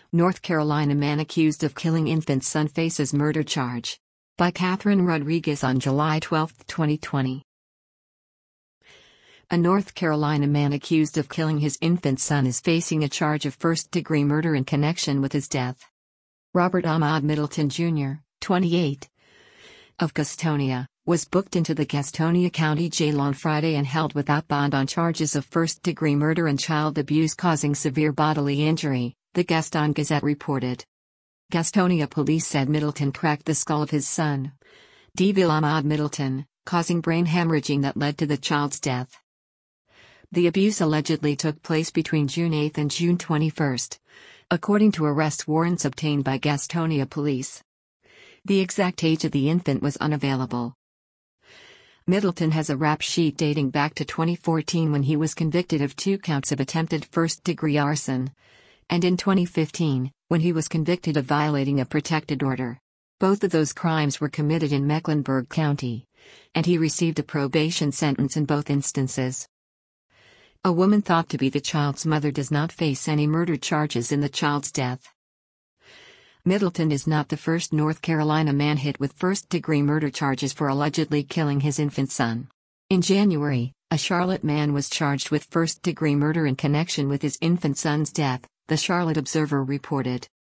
North Carolina man accused of killing infant son faces murder charge. By Catherine Rodriguez on July 12, 2020. A North Carolina man accused of killing his infant son is facing a charge of first-degree murder in connection with his death. Robert Ahmaud Middleton Jr., 28, of Gastonia, was booked into the Gastonia County Jail on Friday and held without bond on charges of first-degree murder and child abuse causing severe bodily injury, the Gaston Gazette reported. Gastonia police said Middleton cracked the skull of his son, Deville Ahmaud Middleton, causing brain hemorrhaging that led to the child's death. The abuse allegedly took place between June 8 and June 21, according to arrest warrants obtained by Gastonia police. The exact age of the infant was unavailable. Middleton has a rap sheet dating back to 2014 when he was convicted of 2 counts of attempted first-degree arson, and in 2015, when he was convicted of violating a protected order. Both of those crimes were committed in Mecklenburg County, and he received a probation sentence in both instances. A woman thought to be the child's mother does not face any murder charges in the child's death. Middleton is not the first North Carolina man hit with first-degree murder charges for allegedly killing his infant son. In January, a Charlotte man was charged with first-degree murder in connection with his infant son's death, the Charlotte Observer reported.